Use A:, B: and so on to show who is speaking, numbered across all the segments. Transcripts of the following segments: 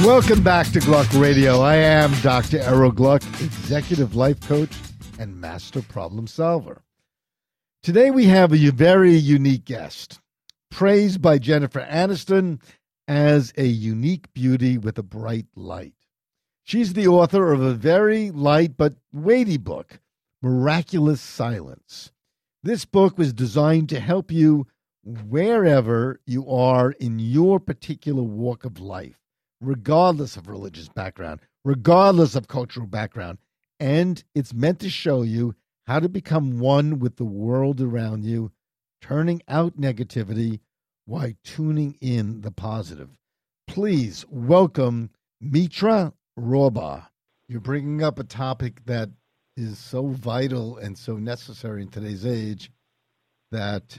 A: Welcome back to Gluck Radio. I am Dr. Errol Gluck, executive life coach and master problem solver. Today we have a very unique guest, praised by Jennifer Aniston as a unique beauty with a bright light. She's the author of a very light but weighty book, Miraculous Silence. This book was designed to help you wherever you are in your particular walk of life, regardless of religious background, regardless of cultural background. And it's meant to show you how to become one with the world around you, turning out negativity while tuning in the positive. Please welcome Mitra Rohrbach. You're bringing up a topic that is so vital and so necessary in today's age that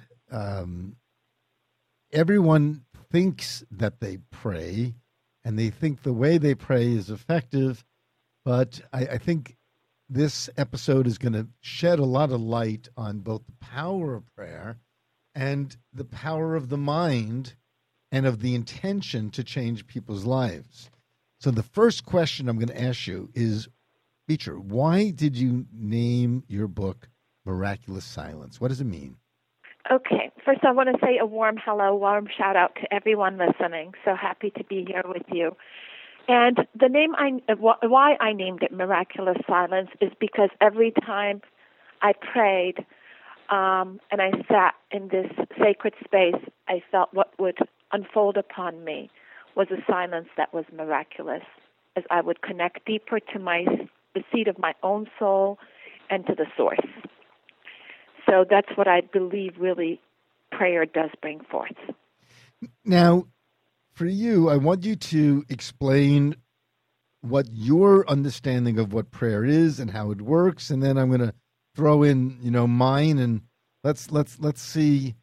A: everyone thinks that they pray, and they think the way they pray is effective, but I think this episode is going to shed a lot of light on both the power of prayer and the power of the mind and of the intention to change people's lives. So the first question I'm going to ask you is, Mitra, why did you name your book Miraculous Silence? What does it mean?
B: Okay. First, I want to say a warm hello, warm shout out to everyone listening. So happy to be here with you. And the name why I named it Miraculous Silence is because every time I prayed and I sat in this sacred space, I felt what would unfold upon me was a silence that was miraculous, as I would connect deeper to the seat of my own soul and to the source. So that's what I believe really prayer does bring forth.
A: Now, for you, I want you to explain what your understanding of what prayer is and how it works, and then I'm going to throw in, mine, and let's see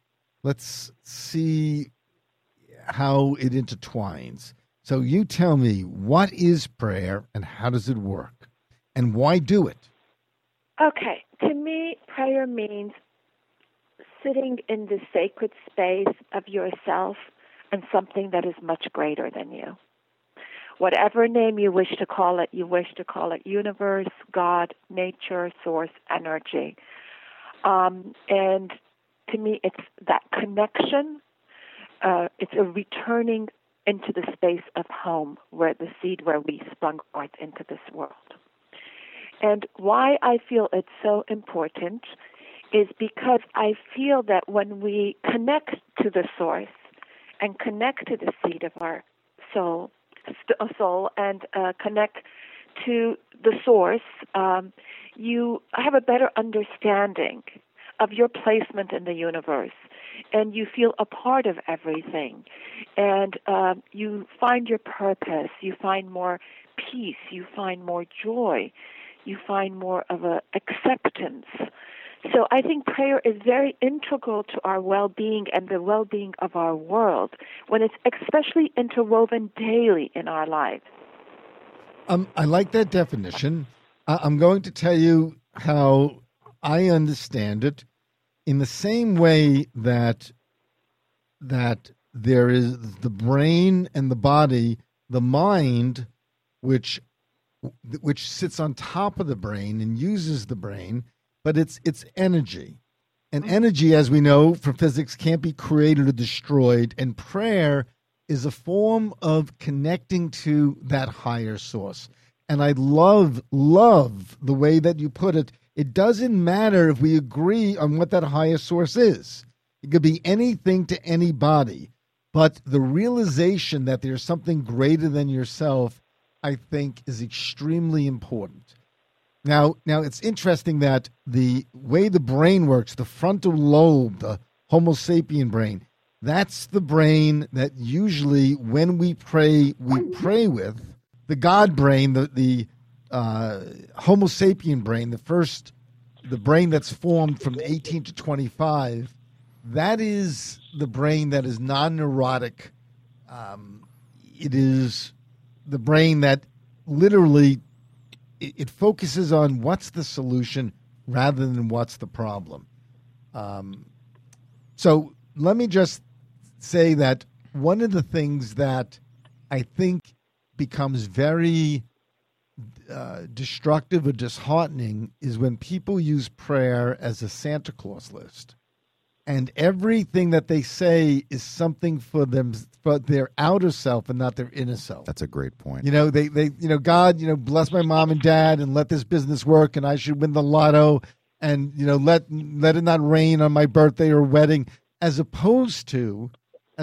A: how it intertwines. So you tell me, what is prayer and how does it work, and why do it?
B: Okay, to me, prayer means sitting in the sacred space of yourself and something that is much greater than you. Whatever name you wish to call it universe, God, nature, source, energy. And to me, it's that connection. It's a returning into the space of home, where the seed where we sprung forth into this world. And why I feel it's so important is because I feel that when we connect to the source and connect to the seed of our soul and connect to the source, you have a better understanding of your placement in the universe, and you feel a part of everything, and you find your purpose, you find more peace, you find more joy, you find more of a acceptance. So I think prayer is very integral to our well-being and the well-being of our world, when it's especially interwoven daily in our lives.
A: I like that definition. I'm going to tell you how I understand it, in the same way that there is the brain and the body, the mind, which sits on top of the brain and uses the brain, but it's energy. And energy, as we know from physics, can't be created or destroyed. And prayer is a form of connecting to that higher source. And I love the way that you put it. It doesn't matter if we agree on what that higher source is. It could be anything to anybody. But the realization that there's something greater than yourself, I think, is extremely important. Now, it's interesting that the way the brain works, the frontal lobe, the Homo sapien brain, that's the brain that usually when we pray with. The God brain, the Homo sapien brain, the brain that's formed from 18 to 25, that is the brain that is non-neurotic. It is the brain that literally it focuses on what's the solution rather than what's the problem. So let me just say that one of the things that I think becomes very destructive or disheartening is when people use prayer as a Santa Claus list. And everything that they say is something for them, for their outer self and not their inner self.
C: That's a great point.
A: God, bless my mom and dad and let this business work, and I should win the lotto, and let it not rain on my birthday or wedding, as opposed to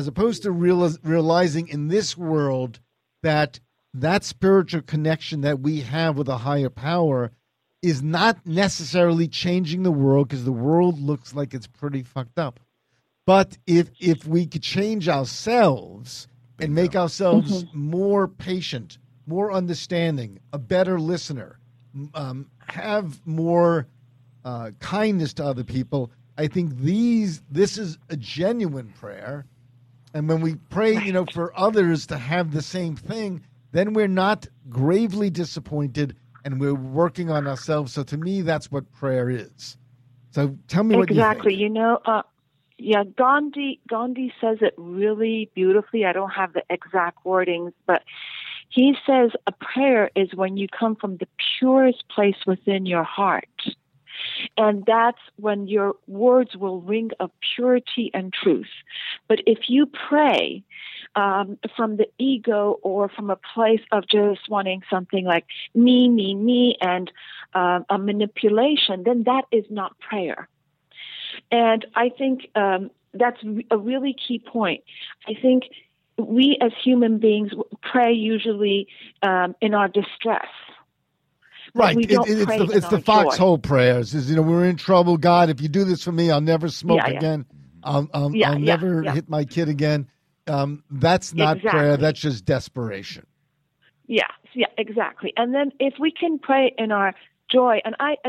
A: realizing in this world that spiritual connection that we have with a higher power is not necessarily changing the world, because the world looks like it's pretty fucked up. But if we could change ourselves and make ourselves more patient, more understanding, a better listener, have more kindness to other people, I think this is a genuine prayer. And when we pray, for others to have the same thing, then we're not gravely disappointed, and we're working on ourselves. So to me, that's what prayer is. So tell me what you think.
B: Exactly. Gandhi says it really beautifully. I don't have the exact wordings, but he says a prayer is when you come from the purest place within your heart. And that's when your words will ring of purity and truth. But if you pray from the ego or from a place of just wanting something like me, and a manipulation, then that is not prayer. And I think that's a really key point. I think we as human beings pray usually in our distress.
A: Right. It's the foxhole prayers. We're in trouble. God, if you do this for me, I'll never smoke again. I'll never hit my kid again. That's not prayer. That's just desperation.
B: Yeah, exactly. And then if we can pray in our joy, and I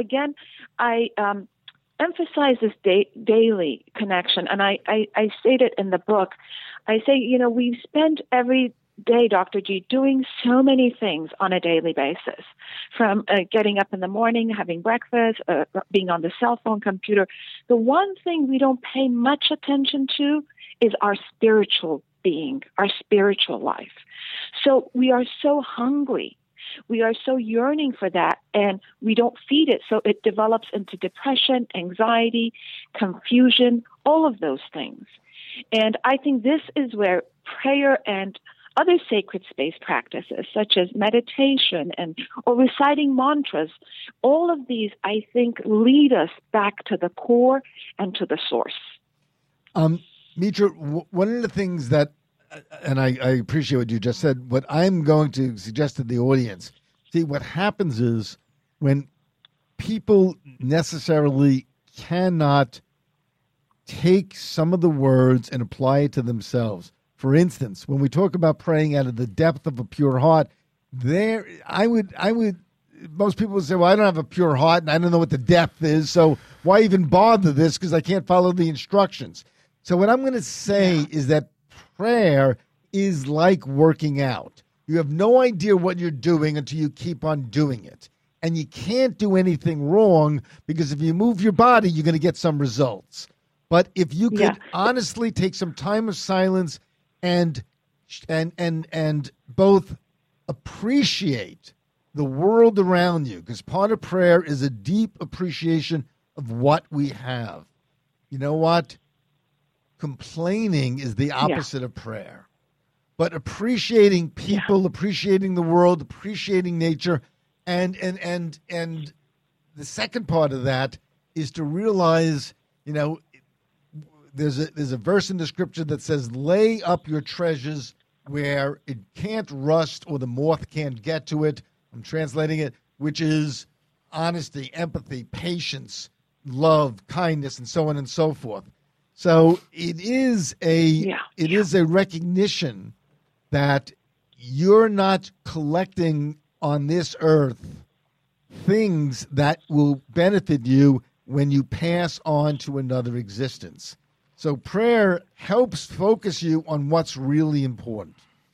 B: emphasize this daily connection, and I state it in the book. I say, we spend every day, Dr. G, doing so many things on a daily basis, from getting up in the morning, having breakfast, being on the cell phone, computer. The one thing we don't pay much attention to is our spiritual being, our spiritual life. So we are so hungry. We are so yearning for that, and we don't feed it. So it develops into depression, anxiety, confusion, all of those things. And I think this is where prayer and other sacred space practices, such as meditation or reciting mantras, all of these, I think, lead us back to the core and to the source.
A: Mitra, one of the things that, and I appreciate what you just said, what I'm going to suggest to the audience, see, what happens is when people necessarily cannot take some of the words and apply it to themselves. For instance, when we talk about praying out of the depth of a pure heart, most people would say, well, I don't have a pure heart and I don't know what the depth is, so why even bother this, because I can't follow the instructions. So what I'm going to say is that prayer is like working out. You have no idea what you're doing until you keep on doing it. And you can't do anything wrong, because if you move your body, you're going to get some results. But if you could honestly take some time of silence and both appreciate the world around you, because part of prayer is a deep appreciation of what we have. You know what? Complaining is the opposite of prayer. But appreciating people, appreciating the world, appreciating nature, and the second part of that is to realize, there's a verse in the scripture that says, lay up your treasures where it can't rust or the moth can't get to it. I'm translating it, which is honesty, empathy, patience, love, kindness, and so on and so forth. So it is a recognition that you're not collecting on this earth things that will benefit you when you pass on to another existence. So prayer helps focus you on what's really important.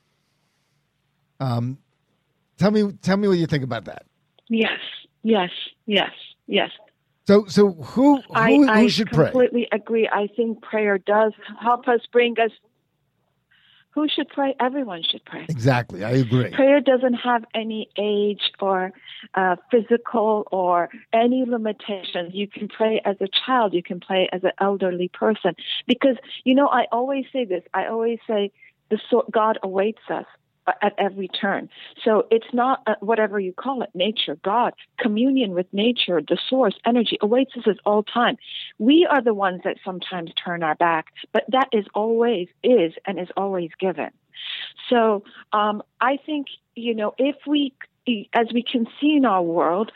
A: Tell me what you think about that.
B: Yes.
A: So who should pray?
B: I completely agree. I think prayer does help us bring us Who should pray? Everyone should pray.
A: Exactly. I agree.
B: Prayer doesn't have any age or physical or any limitations. You can pray as a child. You can pray as an elderly person. Because, I always say this. I always say God awaits us at every turn. So it's not whatever you call it, nature, God, communion with nature, the source, energy awaits us at all time. We are the ones that sometimes turn our back, but that is always given. So I think, if we, as we can see in our world,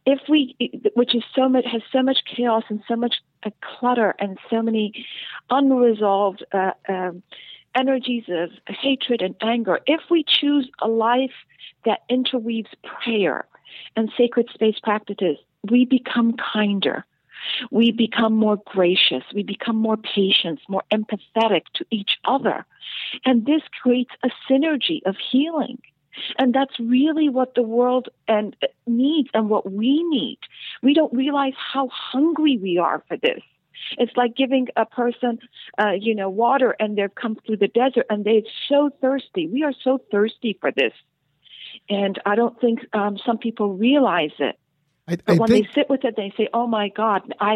B: which is has so much chaos and so much clutter and so many unresolved energies of hatred and anger, if we choose a life that interweaves prayer and sacred space practices, we become kinder. We become more gracious. We become more patient, more empathetic to each other. And this creates a synergy of healing. And that's really what the world needs and what we need. We don't realize how hungry we are for this. It's like giving a person, water, and they've come through the desert, and they're so thirsty. We are so thirsty for this. And I don't think some people realize it. But when they sit with it, they say, oh, my God, I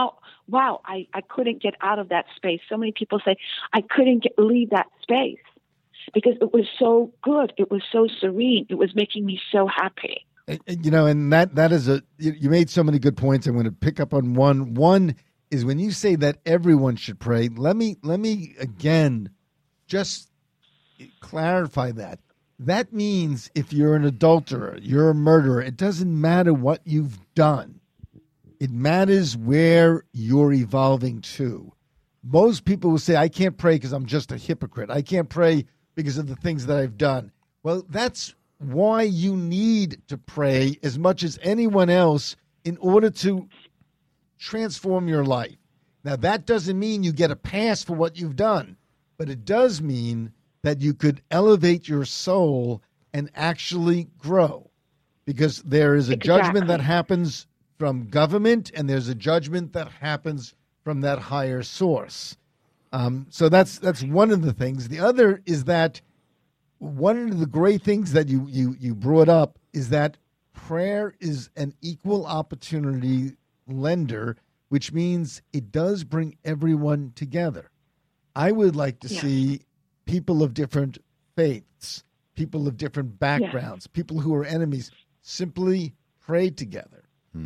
B: couldn't get out of that space. So many people say, I couldn't leave that space because it was so good. It was so serene. It was making me so happy.
A: And that is you made so many good points. I'm going to pick up on one. One is when you say that everyone should pray, let me again just clarify that. That means if you're an adulterer, you're a murderer, it doesn't matter what you've done. It matters where you're evolving to. Most people will say, I can't pray because I'm just a hypocrite. I can't pray because of the things that I've done. Well, that's why you need to pray as much as anyone else in order to transform your life. Now, that doesn't mean you get a pass for what you've done, but it does mean that you could elevate your soul and actually grow, because there is a judgment that happens from government and there's a judgment that happens from that higher source. So that's one of the things. The other is that one of the great things that you brought up is that prayer is an equal opportunity lender, which means it does bring everyone together. I would like to see people of different faiths, people of different backgrounds, people who are enemies, simply pray together,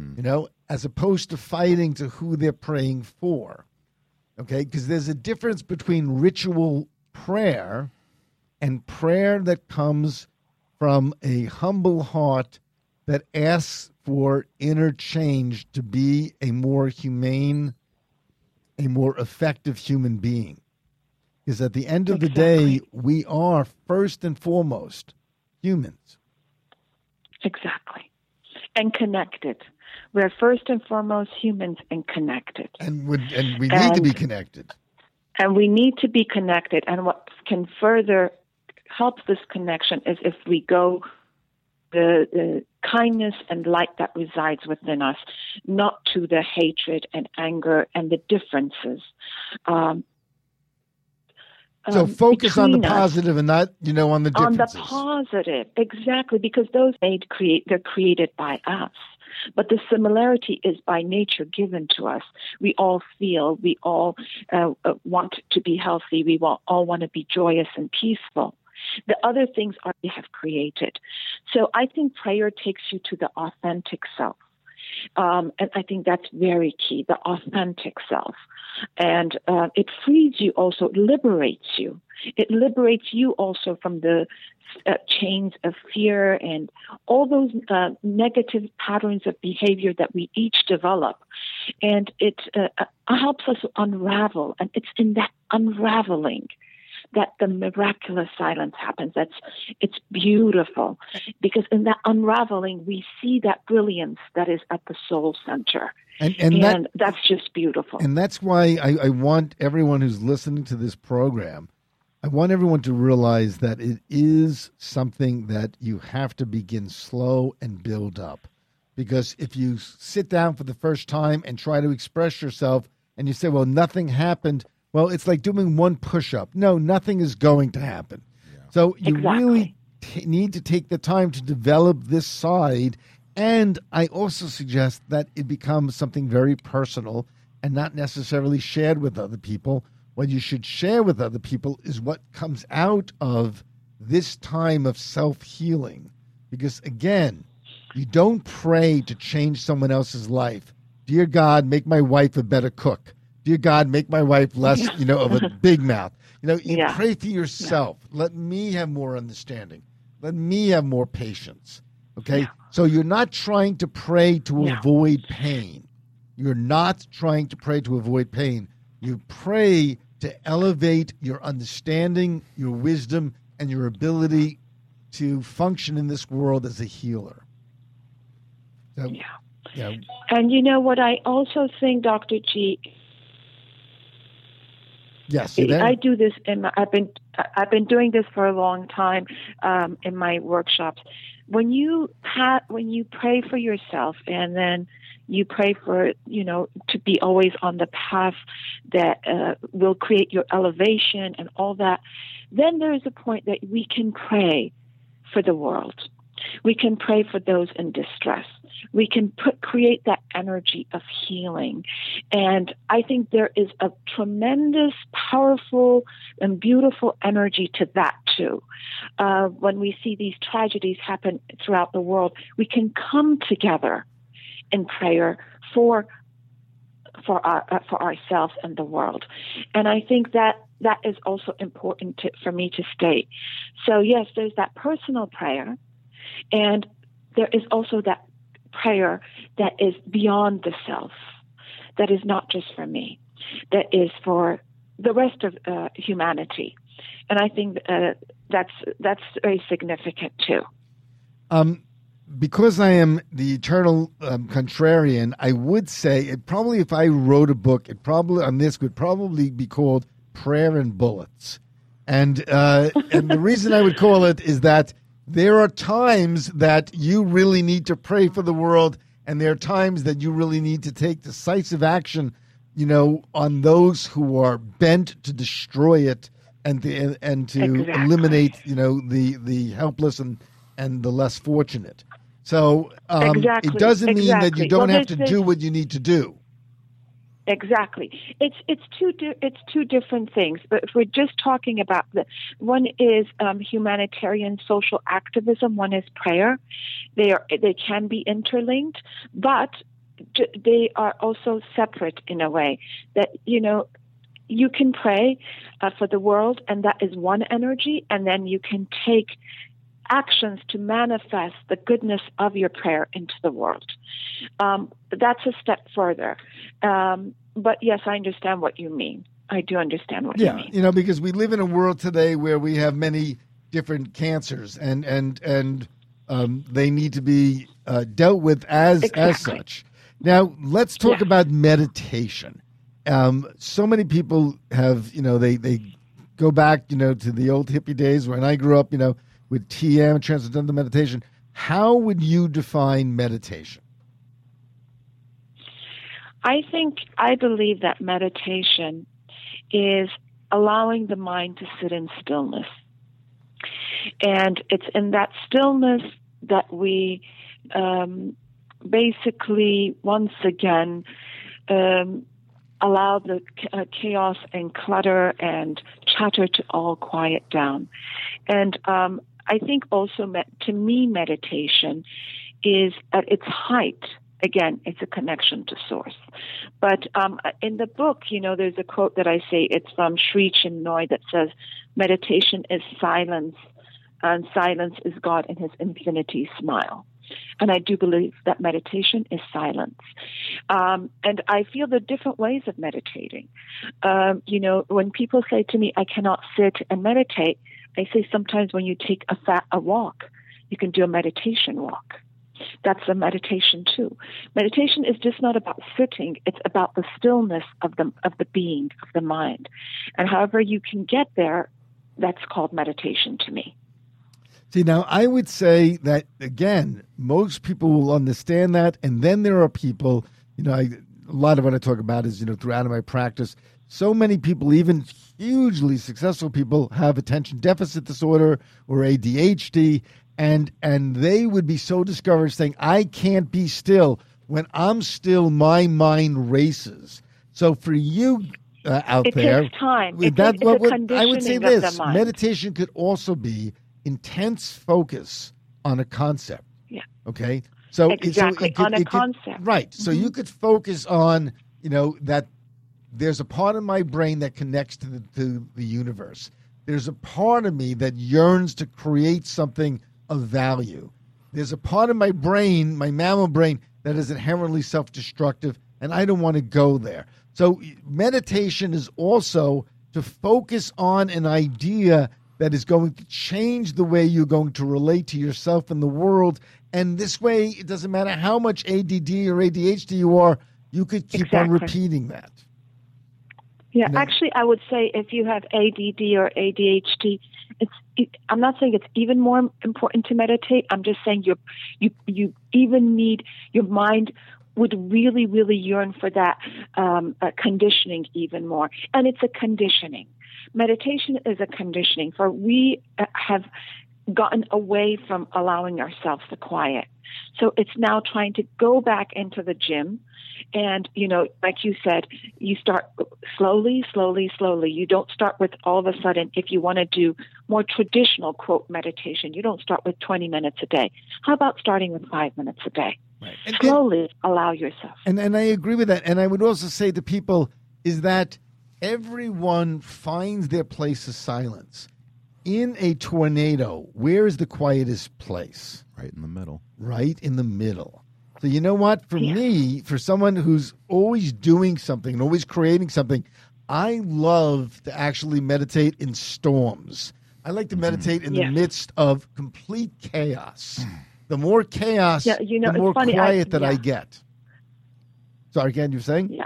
A: as opposed to fighting to who they're praying for. Okay? Because there's a difference between ritual prayer and prayer that comes from a humble heart that asks for inner change to be a more humane, a more effective human being. Because at the end of the day, we are first and foremost humans.
B: Exactly. And connected. We're first and foremost humans and connected.
A: And we need to be connected.
B: And we need to be connected. And what can further help this connection is if we go the kindness and light that resides within us, not to the hatred and anger and the differences.
A: So focus on the positive and not, on the differences.
B: On the positive, exactly, because those they're created by us. But the similarity is by nature given to us. We all feel, we all want to be healthy, we all want to be joyous and peaceful. The other things we have created. So I think prayer takes you to the authentic self. And I think that's very key, the authentic self. And it frees you also, it liberates you. It liberates you also from the chains of fear and all those negative patterns of behavior that we each develop. And it helps us unravel. And it's in that unraveling that the miraculous silence happens. It's beautiful, because in that unraveling, we see that brilliance that is at the soul center. And that's just beautiful.
A: And that's why I want everyone who's listening to this program, I want everyone to realize that it is something that you have to begin slow and build up. Because if you sit down for the first time and try to express yourself and you say, well, nothing happened, well, it's like doing one push-up. No, nothing is going to happen. So you really need to take the time to develop this side. And I also suggest that it becomes something very personal and not necessarily shared with other people. What you should share with other people is what comes out of this time of self-healing. Because, again, you don't pray to change someone else's life. Dear God, make my wife a better cook. Dear God, make my wife less, of a big mouth. You pray for yourself. Let me have more understanding. Let me have more patience. Okay? Yeah. So you're not trying to pray to avoid pain. You're not trying to pray to avoid pain. You pray to elevate your understanding, your wisdom, and your ability to function in this world as a healer. So,
B: And you know what I also think, Dr. G?
A: Yes,
B: I do this. I've been doing this for a long time in my workshops. When you pray for yourself, and then you pray for to be always on the path that will create your elevation and all that, then there is a point that we can pray for the world. We can pray for those in distress. We can create that energy of healing. And I think there is a tremendous, powerful, and beautiful energy to that too. When we see these tragedies happen throughout the world, we can come together in prayer for ourselves and the world. And I think that is also important for me to state. So yes, there's that personal prayer, and there is also that prayer that is beyond the self, that is not just for me, that is for the rest of humanity. And I think that's very significant too.
A: Because I am the eternal contrarian, I would say it probably, if I wrote a book, it probably on this would probably be called Prayer and Bullets. And the reason I would call it is that there are times that you really need to pray for the world, and there are times that you really need to take decisive action, on those who are bent to destroy it and to eliminate, the helpless and the less fortunate. So it doesn't mean that you don't have to do what you need to do.
B: Exactly. It's two different things. But if we're just talking about one is humanitarian social activism, one is prayer. They can be interlinked, but they are also separate in a way that you can pray for the world, and that is one energy, and then you can take actions to manifest the goodness of your prayer into the world. That's a step further. But yes, I understand what you mean. I do understand what you mean.
A: Yeah, because we live in a world today where we have many different cancers, and they need to be dealt with as such. Now, let's talk about meditation. So many people have, they go back, to the old hippie days when I grew up, with TM, Transcendental Meditation. How would you define meditation?
B: I believe that meditation is allowing the mind to sit in stillness. And it's in that stillness that we basically, once again, allow the chaos and clutter and chatter to all quiet down. And I think also, to me, meditation is at its height. Again, it's a connection to source. But in the book, there's a quote that I say, it's from Sri Chinmoy, that says, meditation is silence, and silence is God in his infinity smile. And I do believe that meditation is silence. And I feel the different ways of meditating. When people say to me, I cannot sit and meditate, I say sometimes when you take a walk, you can do a meditation walk. That's a meditation too. Meditation is just not about sitting; it's about the stillness of the being, of the mind. And however you can get there, that's called meditation to me.
A: See, now I would say that again, most people will understand that, and then there are people. A lot of what I talk about is throughout my practice. so many people, even hugely successful people, have attention deficit disorder or ADHD, and they would be so discouraged saying, I can't be still. When I'm still, my mind races. So for you out there,
B: it takes time. It's
A: I would say
B: conditioning of
A: this:
B: the mind.
A: meditation could also be intense focus on a concept.
B: Yeah.
A: Okay. So
B: exactly on a concept,
A: right? So you could focus on, that there's a part of my brain that connects to the universe. There's a part of me that yearns to create something of value. There's a part of my brain, my mammal brain, that is inherently self-destructive, and I don't want to go there. So meditation is also to focus on an idea that is going to change the way you're going to relate to yourself and the world. And this way, it doesn't matter how much ADD or ADHD you are, you could keep on repeating that.
B: Yeah, actually, I would say if you have ADD or ADHD, I'm not saying it's even more important to meditate. I'm just saying you even need, your mind would really, really yearn for that conditioning even more. And it's a conditioning. Meditation is a conditioning. For we have gotten away from allowing ourselves to quiet. So it's now trying to go back into the gym. And, like you said, you start slowly, slowly, slowly. You don't start with all of a sudden, if you want to do more traditional, quote, meditation, you don't start with 20 minutes a day. How about starting with 5 minutes a day?
A: Right.
B: Slowly allow yourself.
A: And I agree with that. And I would also say to people is that everyone finds their place of silence. In a tornado, where is the quietest place?
C: Right in the middle.
A: Right in the middle. So you know what? For me, for someone who's always doing something and always creating something, I love to actually meditate in storms. I like to meditate in the midst of complete chaos. The more chaos, the more quiet I get. Sorry, again, you're saying?
B: Yeah.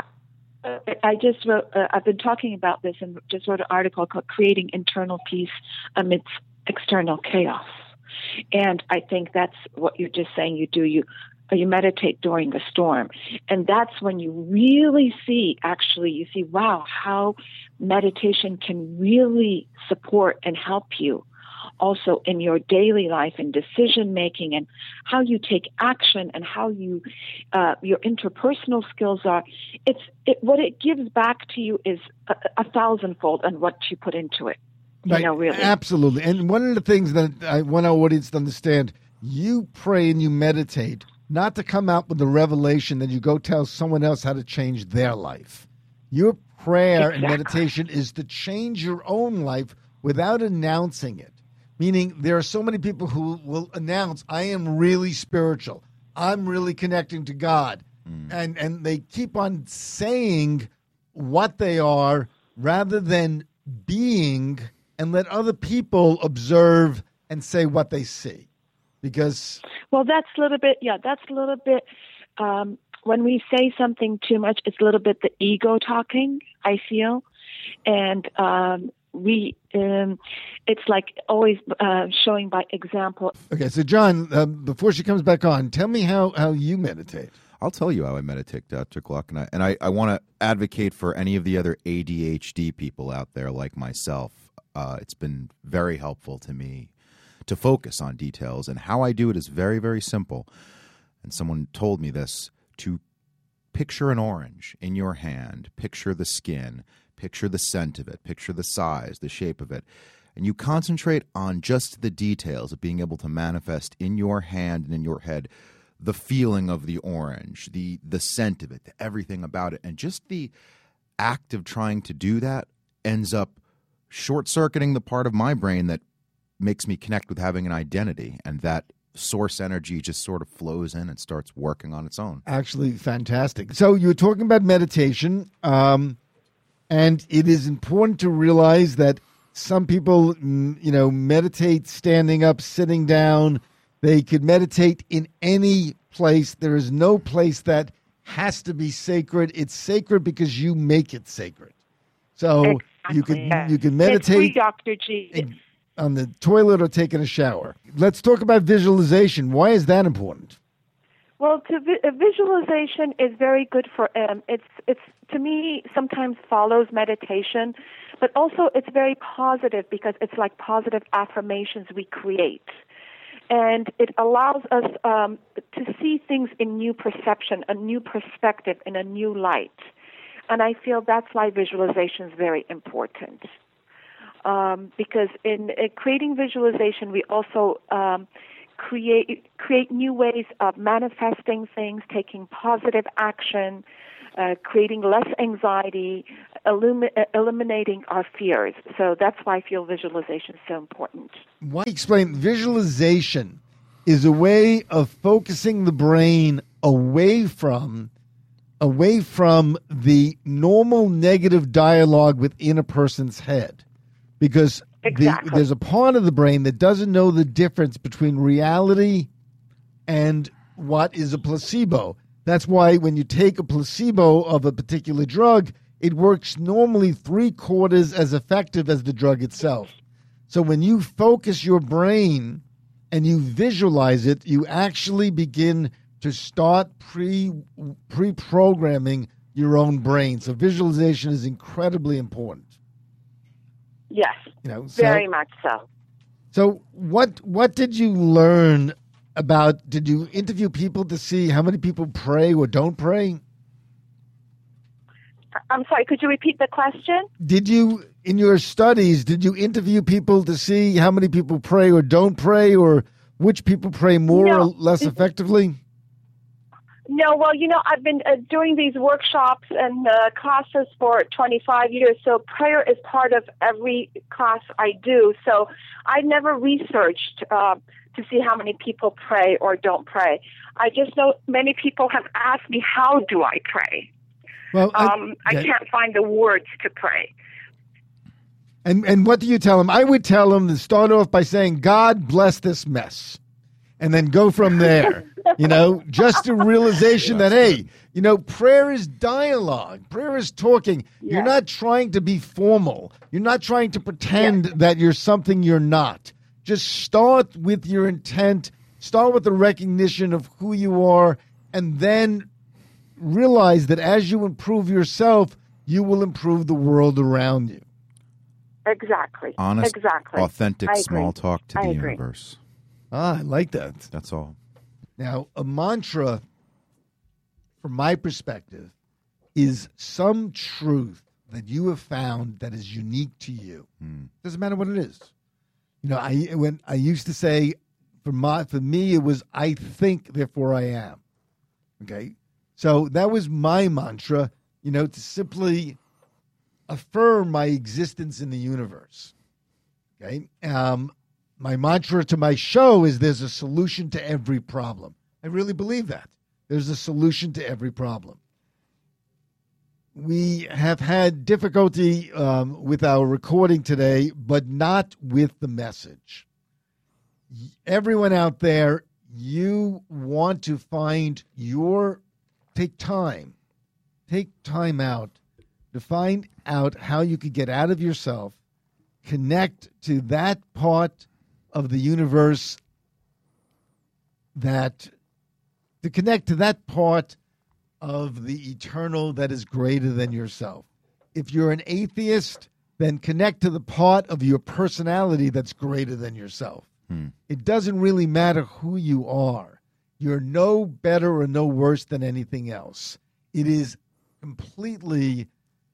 B: I just wrote, I've been talking about this and just wrote an article called Creating Internal Peace Amidst External Chaos. And I think that's what you're just saying you do. You meditate during the storm. And that's when you really see, wow, how meditation can really support and help you also in your daily life and decision making and how you take action and how you your interpersonal skills are. What it gives back to you is a thousandfold on what you put into it.
A: Right.
B: Really.
A: Absolutely. And one of the things that I want our audience to understand, you pray and you meditate not to come out with a revelation that you go tell someone else how to change their life. Your prayer and meditation is to change your own life without announcing it. Meaning there are so many people who will announce, I am really spiritual. I'm really connecting to God. And they keep on saying what they are rather than being, and let other people observe and say what they see. Because
B: that's a little bit, when we say something too much, it's a little bit the ego talking, I feel. And it's like always showing by example.
A: Okay, so John, before she comes back on, tell me how you meditate.
C: I'll tell you how I meditate, Dr. Gluck, and I want to advocate for any of the other ADHD people out there like myself. It's been very helpful to me to focus on details, and how I do it is very, very simple. And someone told me this, to picture an orange in your hand, picture the skin, picture the scent of it, picture the size, the shape of it, and you concentrate on just the details of being able to manifest in your hand and in your head the feeling of the orange, the scent of it, everything about it. And just the act of trying to do that ends up short-circuiting the part of my brain that makes me connect with having an identity, and that source energy just sort of flows in and starts working on its own.
A: Actually, fantastic. So you were talking about meditation, and it is important to realize that some people, meditate standing up, sitting down. They could meditate in any place. There is no place that has to be sacred. It's sacred because you make it sacred. So you can meditate.
B: It's free, Dr. G.
A: On the toilet or taking a shower. Let's talk about visualization. Why is that important?
B: Well, visualization is very good for it's to me sometimes follows meditation, but also it's very positive because it's like positive affirmations we create, and it allows us to see things in new perception, a new perspective, in a new light, and I feel that's why visualization is very important. Because in creating visualization, we also create new ways of manifesting things, taking positive action, creating less anxiety, eliminating our fears. So that's why I feel visualization is so important.
A: Why explain visualization is a way of focusing the brain away from the normal negative dialogue within a person's head. Because there's a part of the brain that doesn't know the difference between reality and what is a placebo. That's why when you take a placebo of a particular drug, it works normally 3/4 as effective as the drug itself. So when you focus your brain and you visualize it, you actually begin to start pre-programming your own brain. So visualization is incredibly important.
B: Yes, very much so.
A: So what did you learn about, did you interview people to see how many people pray or don't pray?
B: I'm sorry, could you repeat the question?
A: Did you, in your studies, did you interview people to see how many people pray or don't pray, or which people pray more or less effectively?
B: No, well, I've been doing these workshops and classes for 25 years, so prayer is part of every class I do. So I never researched to see how many people pray or don't pray. I just know many people have asked me, how do I pray?
A: Well,
B: I can't find the words to pray.
A: And what do you tell them? I would tell them to start off by saying, God bless this mess, and then go from there. Just a realization that, hey, prayer is dialogue. Prayer is talking. Yes. You're not trying to be formal. You're not trying to pretend that you're something you're not. Just start with your intent. Start with the recognition of who you are, and then realize that as you improve yourself, you will improve the world around you.
B: Exactly.
C: Honest,
B: exactly.
C: Authentic small talk to the universe.
A: I like that.
C: That's all.
A: Now, a mantra, from my perspective, is some truth that you have found that is unique to you. Doesn't matter what it is. When I used to say, for me, it was, I think, therefore I am. Okay? So that was my mantra, to simply affirm my existence in the universe. Okay? My mantra to my show is there's a solution to every problem. I really believe that. There's a solution to every problem. We have had difficulty with our recording today, but not with the message. Everyone out there, you want to find take time out to find out how you could get out of yourself, connect to that part of the universe to connect to that part of the eternal that is greater than yourself. If you're an atheist, then connect to the part of your personality that's greater than yourself. It doesn't really matter who you are. You're no better or no worse than anything else. It is completely,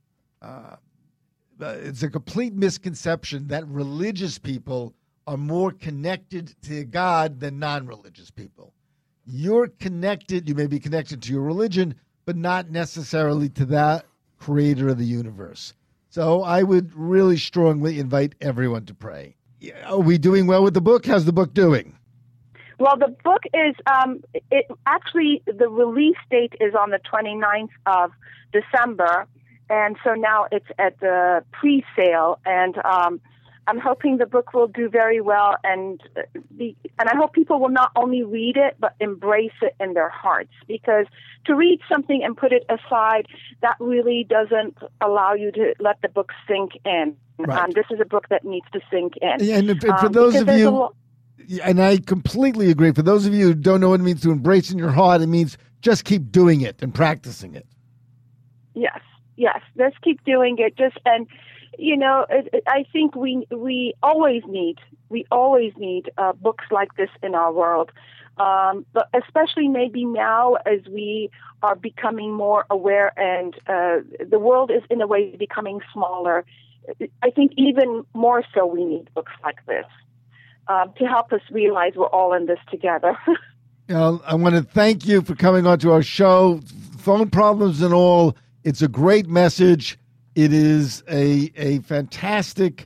A: it's a complete misconception that religious people are more connected to God than non-religious people. You're connected, you may be connected to your religion, but not necessarily to that creator of the universe. So I would really strongly invite everyone to pray. Are we doing well with the book? How's the book doing?
B: Well, the book is, the release date is on the 29th of December, and so now it's at the pre-sale, and I'm hoping the book will do very well, and I hope people will not only read it, but embrace it in their hearts, because to read something and put it aside, that really doesn't allow you to let the book sink in.
A: Right.
B: This is a book that needs to sink in.
A: And for those of you... And I completely agree. For those of you who don't know what it means to embrace in your heart, it means just keep doing it and practicing it.
B: Yes. Let's keep doing it. And I think we always need books like this in our world, but especially maybe now as we are becoming more aware and the world is in a way becoming smaller. I think even more so we need books like this to help us realize we're all in this together.
A: I want to thank you for coming on to our show. Phone problems and all, it's a great message. It is a fantastic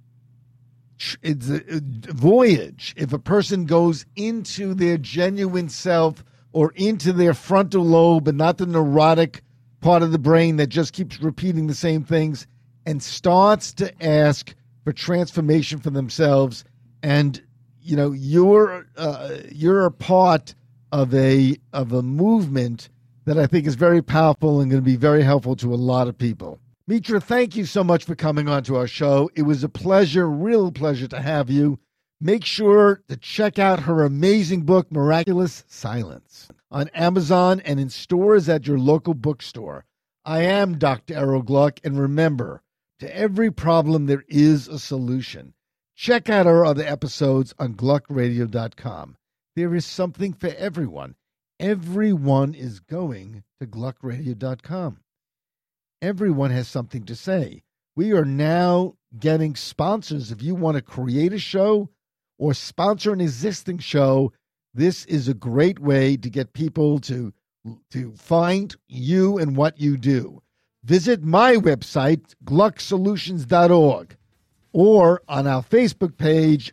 A: voyage if a person goes into their genuine self or into their frontal lobe and not the neurotic part of the brain that just keeps repeating the same things and starts to ask for transformation for themselves. And you're a part of a movement that I think is very powerful and going to be very helpful to a lot of people. Mitra, thank you so much for coming on to our show. It was a pleasure, real pleasure to have you. Make sure to check out her amazing book, Miraculous Silence, on Amazon and in stores at your local bookstore. I am Dr. Errol Gluck, and remember, to every problem there is a solution. Check out our other episodes on GluckRadio.com. There is something for everyone. Everyone is going to GluckRadio.com. Everyone has something to say. We are now getting sponsors. If you want to create a show or sponsor an existing show, this is a great way to get people to find you and what you do. Visit my website, glucksolutions.org, or on our Facebook page,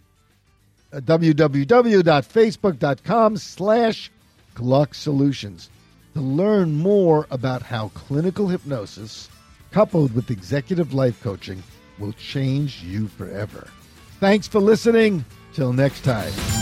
A: www.facebook.com/GluckSolutions, to learn more about how clinical hypnosis, coupled with executive life coaching, will change you forever. Thanks for listening. Till next time.